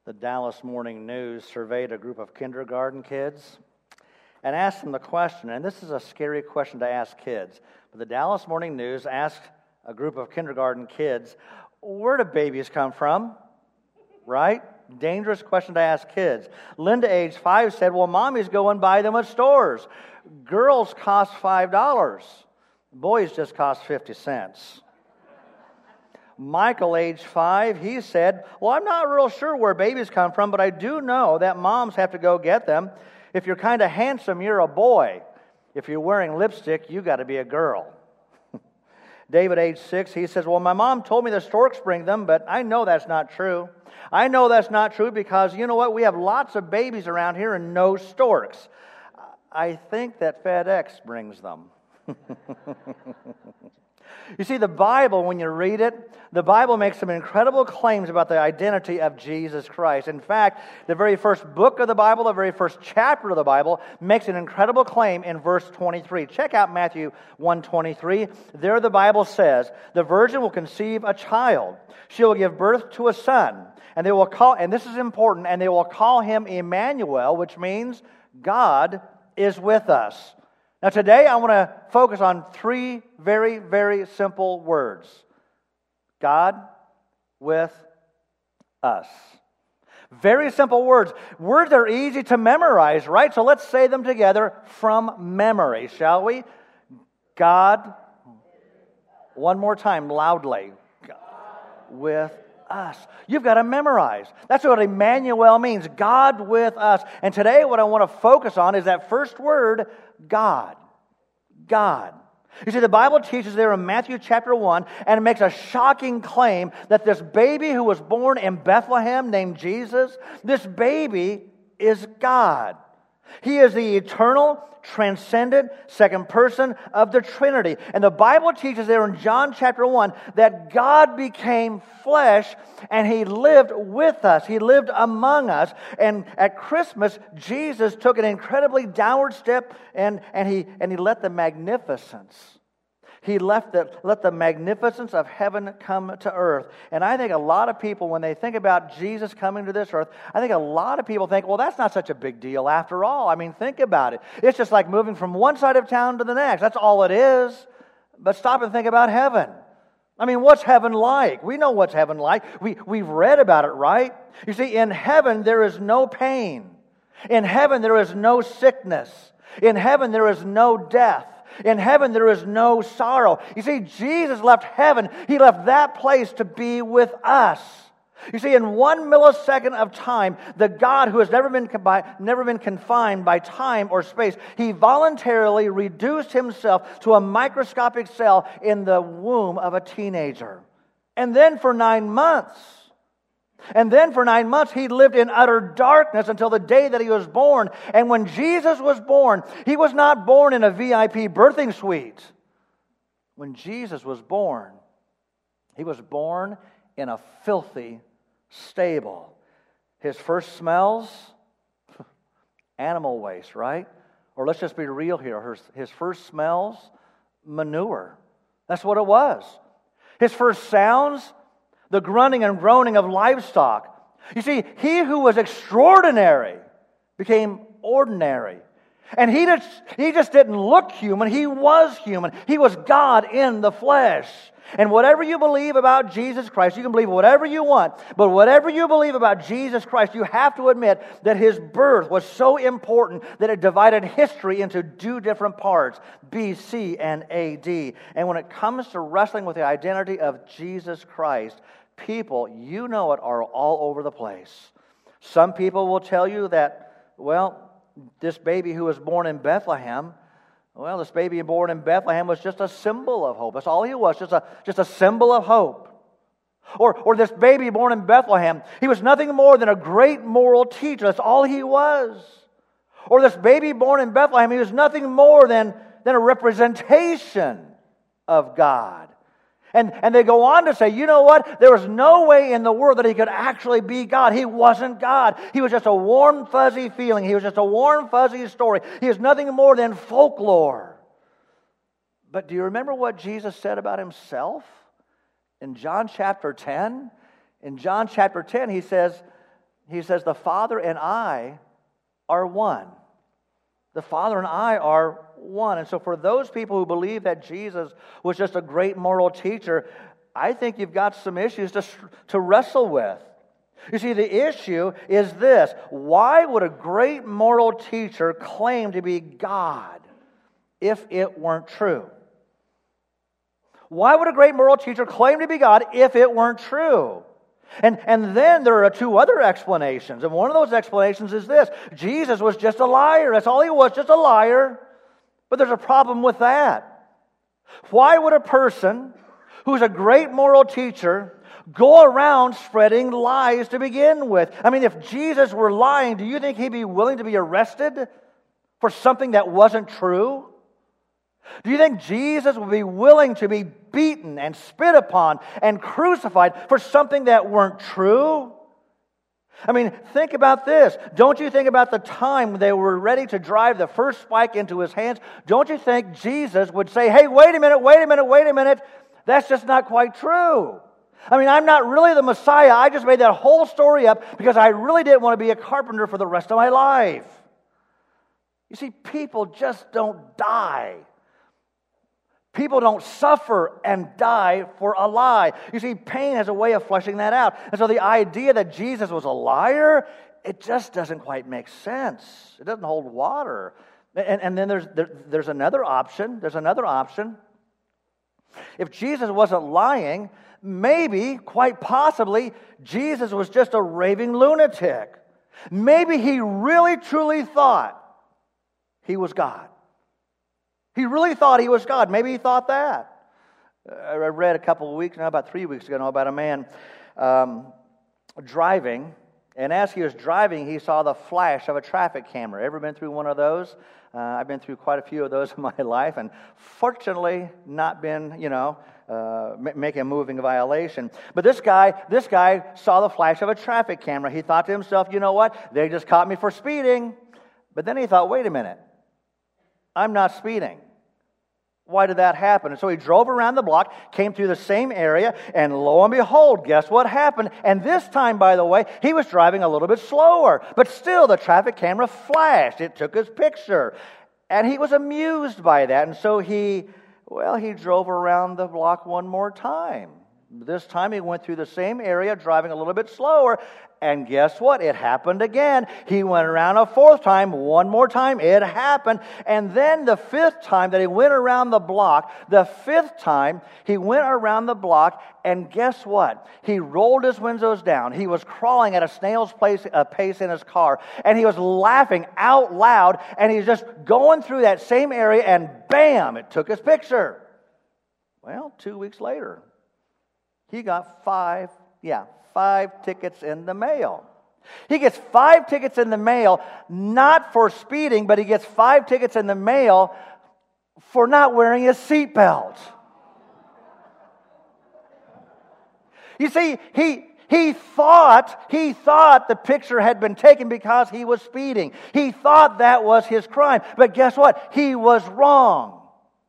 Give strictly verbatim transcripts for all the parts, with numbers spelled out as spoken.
the Dallas Morning News surveyed a group of kindergarten kids and asked them the question, and this is a scary question to ask kids, but the Dallas Morning News asked a group of kindergarten kids, where do babies come from? Right? Dangerous question to ask kids. Linda, age five, said, well, mommies go and buy them at stores. Girls cost five dollars. Boys just cost fifty cents. Michael, age five, he said, well, I'm not real sure where babies come from, but I do know that moms have to go get them. If you're kind of handsome, you're a boy. If you're wearing lipstick, you got to be a girl. David, age six, he says, well, my mom told me the storks bring them, but I know that's not true. I know that's not true because, you know what, we have lots of babies around here and no storks. I think that FedEx brings them. You see, the Bible, when you read it, the Bible makes some incredible claims about the identity of Jesus Christ. In fact, the very first book of the Bible, the very first chapter of the Bible, makes an incredible claim in verse twenty-three. Check out Matthew one twenty-three. There the Bible says, the virgin will conceive a child. She will give birth to a son. And they will call, and this is important, and they will call him Emmanuel, which means God is with us. Now today I want to focus on three very, very simple words. God with us. Very simple words. Words are easy to memorize, right? So let's say them together from memory, shall we? God, one more time, loudly. God with us. You've got to memorize. That's what Emmanuel means, God with us. And today what I want to focus on is that first word, God. God. You see, the Bible teaches there in Matthew chapter one, and it makes a shocking claim that this baby who was born in Bethlehem named Jesus, this baby is God. He is the eternal, transcendent second person of the Trinity. And the Bible teaches there in John chapter one that God became flesh and He lived with us. He lived among us. And at Christmas, Jesus took an incredibly downward step and, and, he, and he let the magnificence He left the, let the magnificence of heaven come to earth. And I think a lot of people, when they think about Jesus coming to this earth, I think a lot of people think, well, that's not such a big deal after all. I mean, think about it. It's just like moving from one side of town to the next. That's all it is. But stop and think about heaven. I mean, what's heaven like? We know what's heaven like. We, we've read about it, right? You see, in heaven, there is no pain. In heaven, there is no sickness. In heaven, there is no death. In heaven, there is no sorrow. You see, Jesus left heaven. He left that place to be with us. You see, in one millisecond of time, the God who has never been, never been confined by time or space, He voluntarily reduced Himself to a microscopic cell in the womb of a teenager. And then for nine months, And then for nine months, He lived in utter darkness until the day that He was born. And when Jesus was born, He was not born in a V I P birthing suite. When Jesus was born, He was born in a filthy stable. His first smells, animal waste, right? Or let's just be real here. His first smells, manure. That's what it was. His first sounds, the grunting and groaning of livestock. You see, He who was extraordinary became ordinary. And he just, he just didn't look human. He was human. He was God in the flesh. And whatever you believe about Jesus Christ, you can believe whatever you want. But whatever you believe about Jesus Christ, you have to admit that His birth was so important that it divided history into two different parts, B C and A D. And when it comes to wrestling with the identity of Jesus Christ, people, you know it, are all over the place. Some people will tell you that, well, this baby who was born in Bethlehem, well, this baby born in Bethlehem was just a symbol of hope. That's all he was, just a, just a symbol of hope. Or, or this baby born in Bethlehem, he was nothing more than a great moral teacher. That's all he was. Or this baby born in Bethlehem, he was nothing more than, than a representation of God. And, and they go on to say, you know what? There was no way in the world that He could actually be God. He wasn't God. He was just a warm, fuzzy feeling. He was just a warm, fuzzy story. He was nothing more than folklore. But do you remember what Jesus said about Himself? In John chapter ten, in John chapter ten, He says, he says, the Father and I are one. The Father and I are one. And so for those people who believe that Jesus was just a great moral teacher, I think you've got some issues to, to wrestle with. You see, the issue is this. Why would a great moral teacher claim to be God if it weren't true? Why would a great moral teacher claim to be God if it weren't true? And, and then there are two other explanations. And one of those explanations is this. Jesus was just a liar. That's all he was, just a liar. But there's a problem with that. Why would a person who's a great moral teacher go around spreading lies to begin with? I mean, if Jesus were lying, do you think he'd be willing to be arrested for something that wasn't true? Do you think Jesus would be willing to be beaten and spit upon and crucified for something that weren't true? I mean, think about this. Don't you think about the time they were ready to drive the first spike into his hands? Don't you think Jesus would say, hey, wait a minute, wait a minute, wait a minute. That's just not quite true. I mean, I'm not really the Messiah. I just made that whole story up because I really didn't want to be a carpenter for the rest of my life. You see, people just don't die. People don't suffer and die for a lie. You see, pain has a way of fleshing that out. And so the idea that Jesus was a liar, it just doesn't quite make sense. It doesn't hold water. And, and then there's, there, there's another option. There's another option. If Jesus wasn't lying, maybe, quite possibly, Jesus was just a raving lunatic. Maybe he really, truly thought he was God. He really thought he was God. Maybe he thought that. I read a couple of weeks, now about three weeks ago, now, about a man um, driving, and as he was driving, he saw the flash of a traffic camera. Ever been through one of those? Uh, I've been through quite a few of those in my life, and fortunately not been, you know, uh, making a moving violation. But this guy, this guy saw the flash of a traffic camera. He thought to himself, you know what? They just caught me for speeding. But then he thought, wait a minute. I'm not speeding. Why did that happen? And so he drove around the block, came through the same area, and lo and behold, guess what happened? And this time, by the way, he was driving a little bit slower. But still, the traffic camera flashed. It took his picture. And he was amused by that. And so he, well, he drove around the block one more time. This time he went through the same area, driving a little bit slower. And guess what? It happened again. He went around a fourth time, one more time, it happened. And then the fifth time that he went around the block, the fifth time he went around the block, and guess what? He rolled his windows down. He was crawling at a snail's pace, uh, pace in his car, and he was laughing out loud, and he's just going through that same area, and bam, it took his picture. Well, two weeks later, he got five, yeah, five tickets in the mail. He gets five tickets in the mail, not for speeding, but he gets five tickets in the mail for not wearing his seatbelt. You see, he he thought he thought the picture had been taken because he was speeding. He thought that was his crime. But guess what? He was wrong.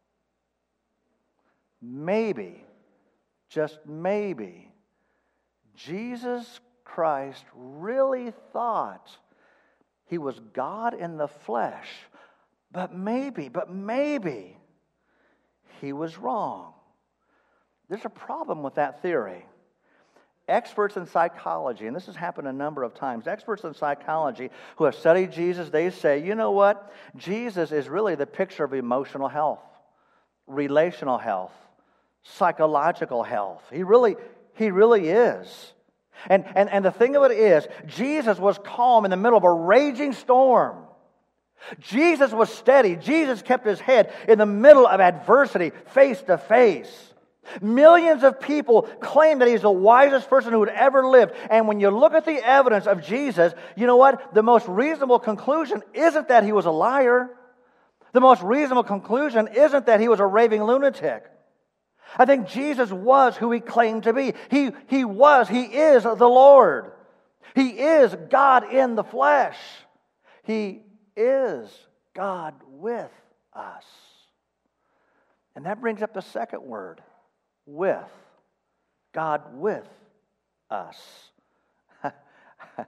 Maybe, just maybe, Jesus Christ really thought he was God in the flesh, but maybe, but maybe he was wrong. There's a problem with that theory. Experts in psychology, and this has happened a number of times, experts in psychology who have studied Jesus, they say, you know what? Jesus is really the picture of emotional health, relational health, psychological health. He really, he really is. And, and, and the thing of it is, Jesus was calm in the middle of a raging storm. Jesus was steady. Jesus kept his head in the middle of adversity, face to face. Millions of people claim that he's the wisest person who had ever lived. And when you look at the evidence of Jesus, you know what? The most reasonable conclusion isn't that he was a liar. The most reasonable conclusion isn't that he was a raving lunatic. I think Jesus was who he claimed to be. He, he was, he is the Lord. He is God in the flesh. He is God with us. And that brings up the second word, with. God with us.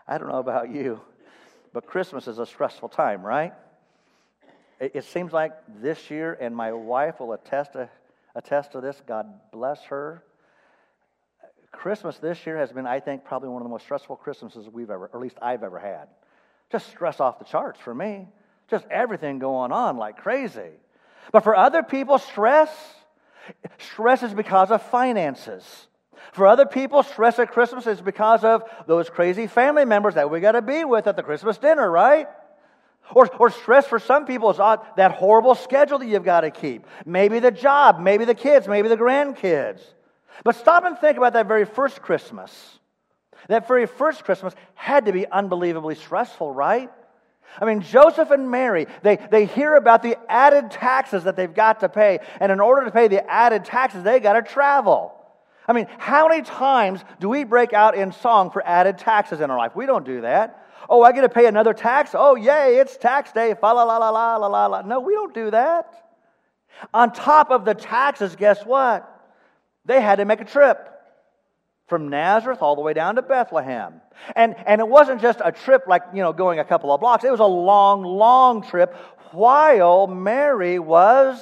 I don't know about you, but Christmas is a stressful time, right? It, it seems like this year, and my wife will attest to, attest to this, God bless her. Christmas this year has been, I think, probably one of the most stressful Christmases we've ever, or at least I've ever had. Just stress off the charts for me. Just everything going on like crazy. But for other people, stress, stress is because of finances. For other people, stress at Christmas is because of those crazy family members that we got to be with at the Christmas dinner, right? Or, or stress for some people is that horrible schedule that you've got to keep. Maybe the job, maybe the kids, maybe the grandkids. But stop and think about that very first Christmas. That very first Christmas had to be unbelievably stressful, right? I mean, Joseph and Mary, they, they hear about the added taxes that they've got to pay. And in order to pay the added taxes, they got to travel. I mean, how many times do we break out in song for added taxes in our life? We don't do that. Oh, I get to pay another tax? Oh, yay, it's tax day. Fa la la la la la la la. No, we don't do that. On top of the taxes, guess what? They had to make a trip from Nazareth all the way down to Bethlehem. And, and it wasn't just a trip like, you know, going a couple of blocks. It was a long, long trip while Mary was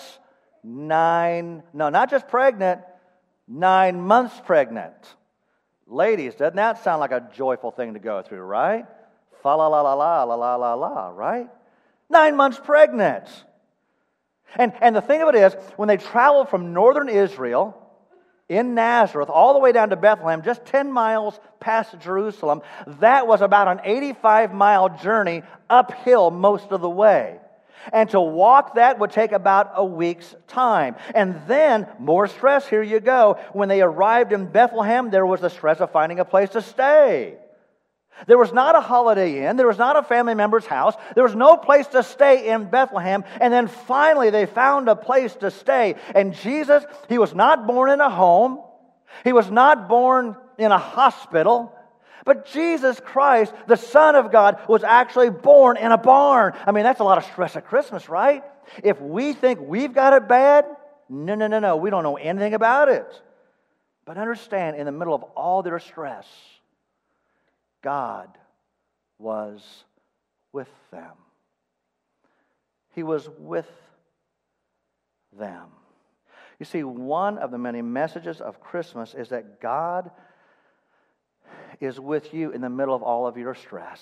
nine, no, not just pregnant, nine months pregnant. Ladies, doesn't that sound like a joyful thing to go through, right? Fa la la la la la la la la, right? Nine months pregnant. And, and the thing of it is, when they traveled from northern Israel in Nazareth all the way down to Bethlehem, just ten miles past Jerusalem, that was about an eighty-five mile journey uphill most of the way. And to walk that would take about a week's time. And then, more stress, here you go. When they arrived in Bethlehem, there was the stress of finding a place to stay. There was not a Holiday Inn. There was not a family member's house. There was no place to stay in Bethlehem. And then finally they found a place to stay. And Jesus, He was not born in a home. He was not born in a hospital. But Jesus Christ, the Son of God, was actually born in a barn. I mean, that's a lot of stress at Christmas, right? If we think we've got it bad, no, no, no, no. We don't know anything about it. But understand, in the middle of all their stress, God was with them. He was with them. You see, one of the many messages of Christmas is that God is with you in the middle of all of your stress.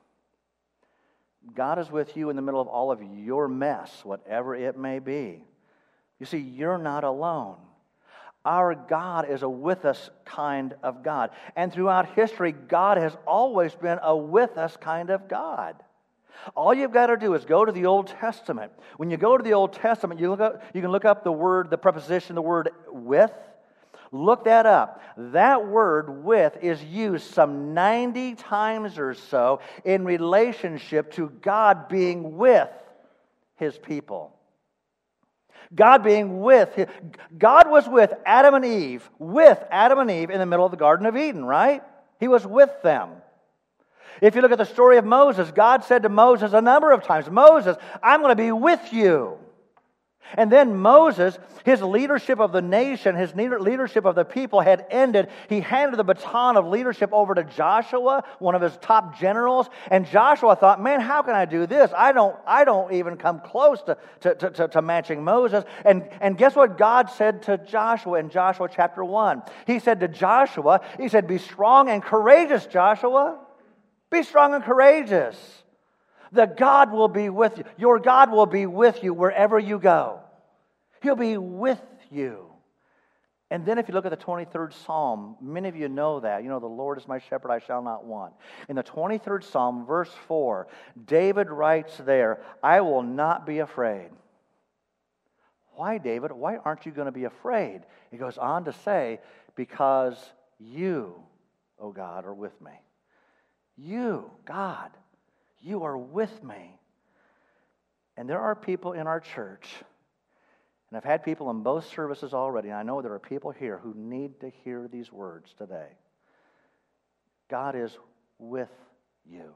God is with you in the middle of all of your mess, whatever it may be. You see, you're not alone. Our God is a with us kind of God. And throughout history, God has always been a with us kind of God. All you've got to do is go to the Old Testament. When you go to the Old Testament, you look up, you can look up the word, the preposition, the word with. Look that up. That word with is used some ninety times or so in relationship to God being with His people. God being with, God was with Adam and Eve, with Adam and Eve in the middle of the Garden of Eden, right? He was with them. If you look at the story of Moses, God said to Moses a number of times, Moses, I'm going to be with you. And then Moses, his leadership of the nation, his leadership of the people had ended. He handed the baton of leadership over to Joshua, one of his top generals. And Joshua thought, man, how can I do this? I don't, I don't even come close to, to, to, to, to matching Moses. And, and guess what God said to Joshua in Joshua chapter one? He said to Joshua, he said, be strong and courageous, Joshua. Be strong and courageous. The God will be with you. Your God will be with you wherever you go. He'll be with you. And then if you look at the twenty-third Psalm, many of you know that. You know, the Lord is my shepherd, I shall not want. In the twenty-third Psalm, verse four, David writes there, I will not be afraid. Why, David? Why aren't you going to be afraid? He goes on to say, because you, O God, are with me. You, God, you are with me. And there are people in our church, and I've had people in both services already, and I know there are people here who need to hear these words today. God is with you.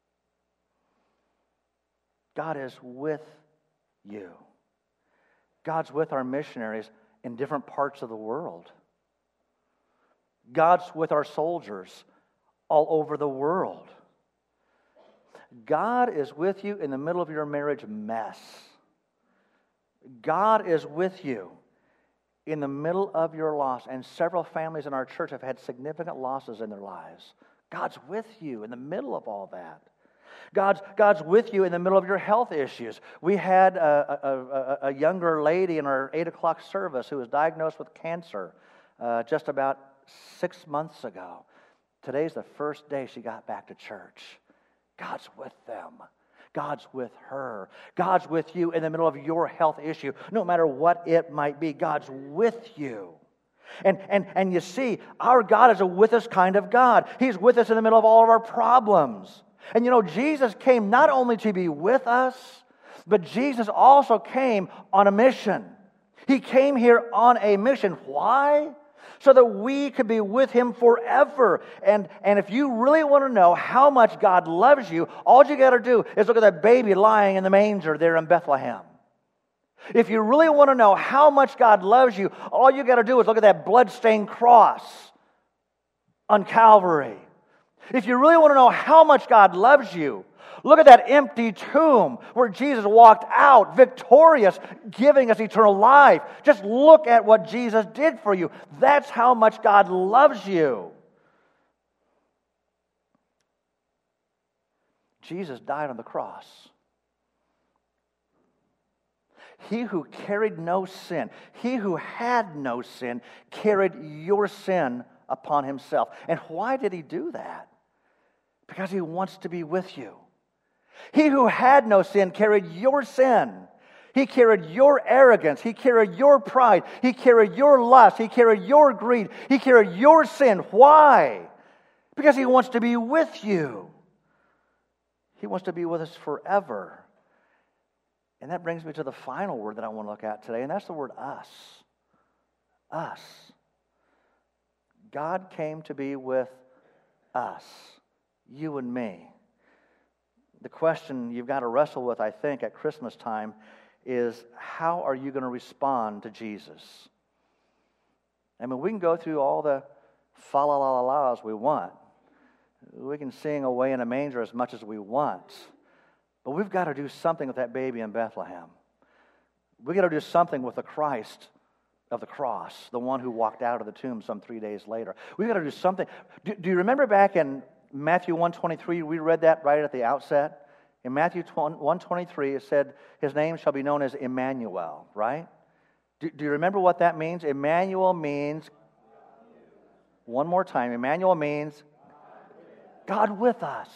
God is with you. God's with our missionaries in different parts of the world. God's with our soldiers all over the world. God is with you in the middle of your marriage mess. God is with you in the middle of your loss. And several families in our church have had significant losses in their lives. God's with you in the middle of all that. God's, God's with you in the middle of your health issues. We had a, a, a, a younger lady in our eight o'clock service who was diagnosed with cancer uh, just about six months ago. Today's the first day she got back to church. God's with them. God's with her. God's with you in the middle of your health issue, no matter what it might be. God's with you. And, and, and you see, our God is a with us kind of God. He's with us in the middle of all of our problems. And you know, Jesus came not only to be with us, but Jesus also came on a mission. He came here on a mission. Why? So that we could be with Him forever. And, and if you really want to know how much God loves you, all you got to do is look at that baby lying in the manger there in Bethlehem. If you really want to know how much God loves you, all you got to do is look at that bloodstained cross on Calvary. If you really want to know how much God loves you, look at that empty tomb where Jesus walked out victorious, giving us eternal life. Just look at what Jesus did for you. That's how much God loves you. Jesus died on the cross. He who carried no sin, He who had no sin, carried your sin upon Himself. And why did He do that? Because He wants to be with you. He who had no sin carried your sin. He carried your arrogance. He carried your pride. He carried your lust. He carried your greed. He carried your sin. Why? Because He wants to be with you. He wants to be with us forever. And that brings me to the final word that I want to look at today, and that's the word us. Us. God came to be with us. You and me. The question you've got to wrestle with, I think, at Christmas time is, how are you going to respond to Jesus? I mean, we can go through all the fa-la-la-la-las we want. We can sing Away in a Manger as much as we want. But we've got to do something with that baby in Bethlehem. We've got to do something with the Christ of the cross, the one who walked out of the tomb some three days later. We've got to do something. Do, do you remember back in Matthew one twenty-three, we read that right at the outset? In Matthew one twenty-three, it said, His name shall be known as Emmanuel, right? Do, do you remember what that means? Emmanuel means, one more time, Emmanuel means God with us.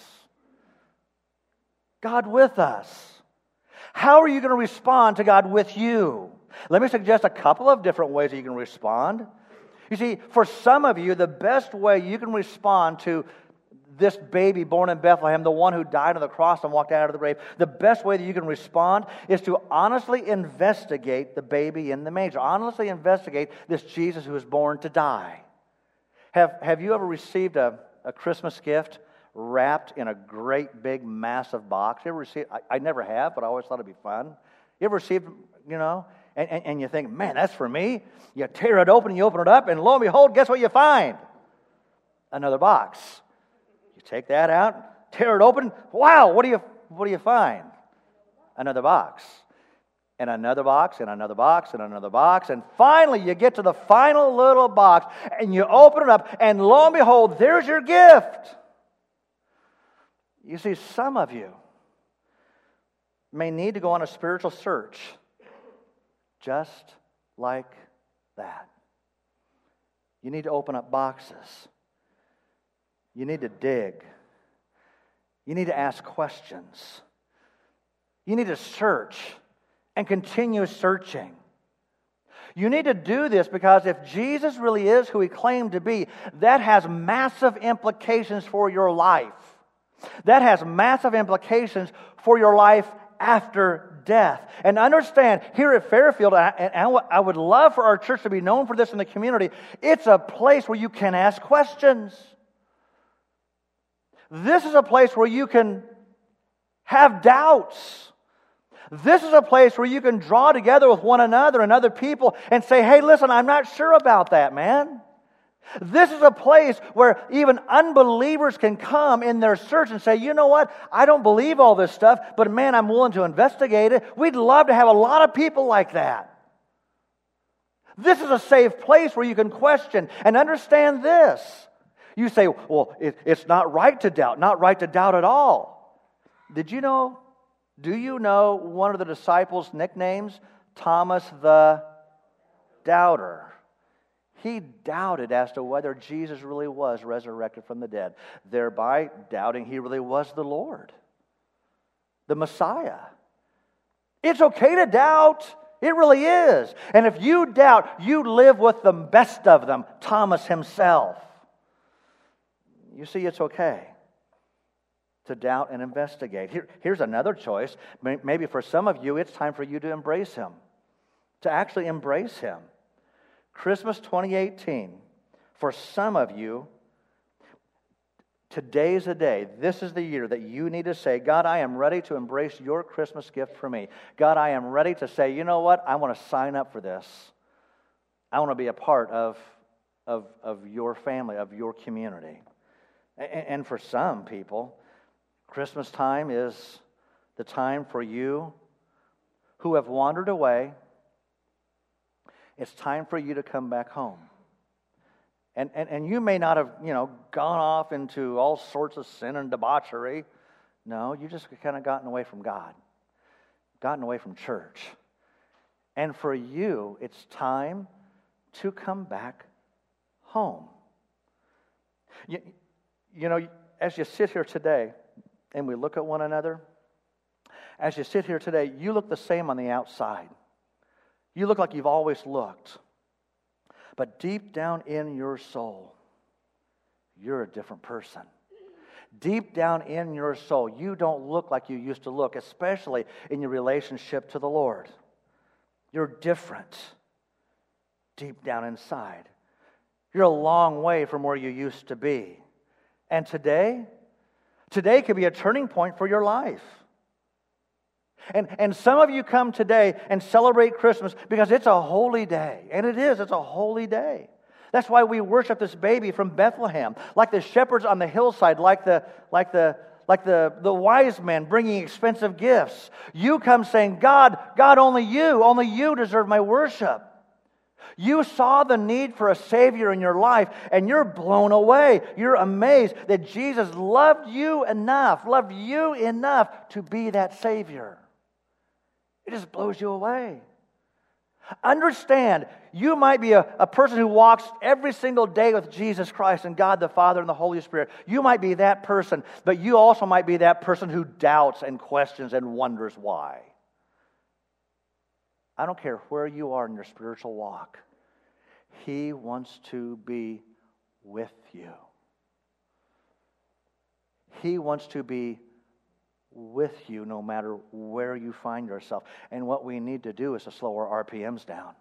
God with us. How are you going to respond to God with you? Let me suggest a couple of different ways that you can respond. You see, for some of you, the best way you can respond to this baby born in Bethlehem, the one who died on the cross and walked out of the grave, the best way that you can respond is to honestly investigate the baby in the manger. Honestly investigate this Jesus who was born to die. Have, have you ever received a, a Christmas gift wrapped in a great big massive box? You ever received? I, I never have, but I always thought it'd be fun. You ever received, you know, and, and, and you think, man, that's for me? You tear it open, you open it up, and lo and behold, guess what you find? Another box. You take that out, tear it open. Wow, what do you what do you find? Another box. And another box, and another box, and another box. And finally, you get to the final little box, and you open it up, and lo and behold, there's your gift. You see, some of you may need to go on a spiritual search just like that. You need to open up boxes. You need to dig. You need to ask questions. You need to search and continue searching. You need to do this because if Jesus really is who He claimed to be, that has massive implications for your life. That has massive implications for your life after death. And understand, here at Fairfield, and I would love for our church to be known for this in the community, it's a place where you can ask questions. This is a place where you can have doubts. This is a place where you can draw together with one another and other people and say, hey, listen, I'm not sure about that, man. This is a place where even unbelievers can come in their search and say, you know what, I don't believe all this stuff, but man, I'm willing to investigate it. We'd love to have a lot of people like that. This is a safe place where you can question and understand this. You say, well, it, it's not right to doubt, not right to doubt at all. Did you know, do you know one of the disciples' nicknames? Thomas the Doubter. He doubted as to whether Jesus really was resurrected from the dead, thereby doubting he really was the Lord, the Messiah. It's okay to doubt. It really is. And if you doubt, you live with the best of them, Thomas himself. You see, it's okay to doubt and investigate. Here, here's another choice. Maybe for some of you, it's time for you to embrace Him, to actually embrace Him. Christmas twenty eighteen, for some of you, today's the day. This is the year that you need to say, God, I am ready to embrace your Christmas gift for me. God, I am ready to say, you know what? I want to sign up for this. I want to be a part of, of, of your family, of your community. And, and for some people, Christmas time is the time for you who have wandered away. It's time for you to come back home. And, and and you may not have, you know, gone off into all sorts of sin and debauchery. No, you just kind of gotten away from God, gotten away from church. And for you, it's time to come back home. You, you know, as you sit here today and we look at one another, as you sit here today, you look the same on the outside. You look like you've always looked. But deep down in your soul, you're a different person. Deep down in your soul, you don't look like you used to look, especially in your relationship to the Lord. You're different deep down inside. You're a long way from where you used to be. And today, today could be a turning point for your life. And, and some of you come today and celebrate Christmas because it's a holy day. And it is, it's a holy day. That's why we worship this baby from Bethlehem. Like the shepherds on the hillside, like the like the like the, the wise men bringing expensive gifts. You come saying, God, God, only you, only you deserve my worship. You saw the need for a Savior in your life, and you're blown away. You're amazed that Jesus loved you enough, loved you enough to be that Savior. It just blows you away. Understand, you might be a, a person who walks every single day with Jesus Christ and God the Father and the Holy Spirit. You might be that person, but you also might be that person who doubts and questions and wonders why. I don't care where you are in your spiritual walk. He wants to be with you. He wants to be with you no matter where you find yourself. And what we need to do is to slow our R P Ms down.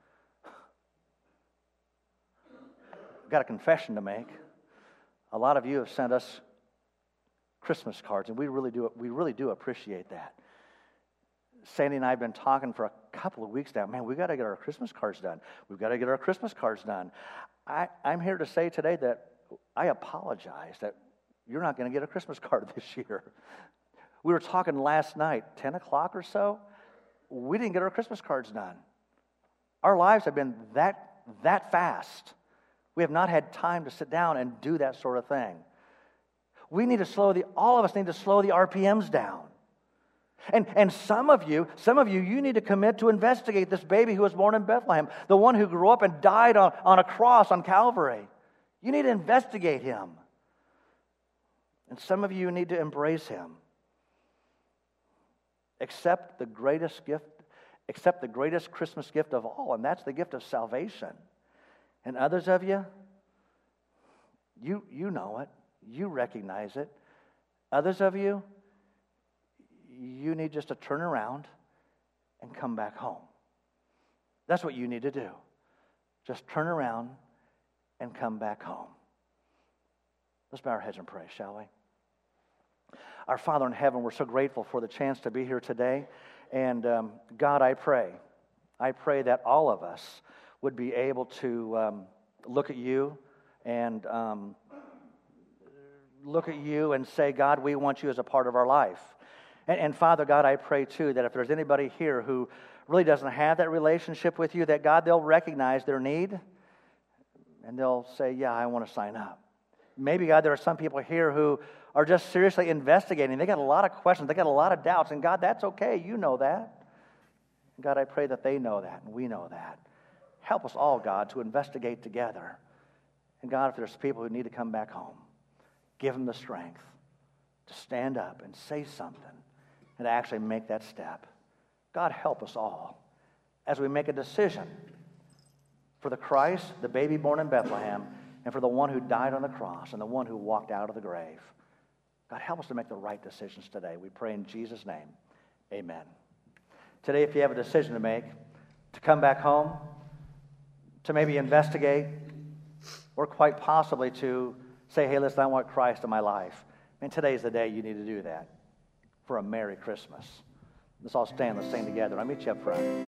I've got a confession to make. A lot of you have sent us Christmas cards, and we really do we really do appreciate that. Sandy and I have been talking for a couple of weeks now. Man, we've got to get our Christmas cards done. We've got to get our Christmas cards done. I, I'm here to say today that I apologize that you're not going to get a Christmas card this year. We were talking last night, ten o'clock or so. We didn't get our Christmas cards done. Our lives have been that, that fast. We have not had time to sit down and do that sort of thing. We need to slow the, all of us need to slow the R P Ms down. And, and some of you, some of you, you need to commit to investigate this baby who was born in Bethlehem, the one who grew up and died on, on a cross on Calvary. You need to investigate him. And some of you need to embrace him. Accept the greatest gift, accept the greatest Christmas gift of all, and that's the gift of salvation. And others of you, you, you know it. You recognize it. Others of you, you need just to turn around and come back home. That's what you need to do. Just turn around and come back home. Let's bow our heads and pray, shall we? Our Father in heaven, we're so grateful for the chance to be here today. And um, God, I pray, I pray that all of us would be able to um, look at you and um, look at you and say, God, we want you as a part of our life. And, and Father God, I pray too that if there's anybody here who really doesn't have that relationship with you, that God, they'll recognize their need and they'll say, yeah, I want to sign up. Maybe, God, there are some people here who are just seriously investigating. They got a lot of questions. They got a lot of doubts. And God, that's okay. You know that. And God, I pray that they know that and we know that. Help us all, God, to investigate together. And God, if there's people who need to come back home, give them the strength to stand up and say something and to actually make that step. God, help us all as we make a decision for the Christ, the baby born in Bethlehem, and for the one who died on the cross and the one who walked out of the grave. God, help us to make the right decisions today. We pray in Jesus' name. Amen. Today, if you have a decision to make, to come back home, to maybe investigate, or quite possibly to say, hey, listen, I want Christ in my life. And today's the day you need to do that for a Merry Christmas. Let's all stand, let's sing together. I'll meet you up front.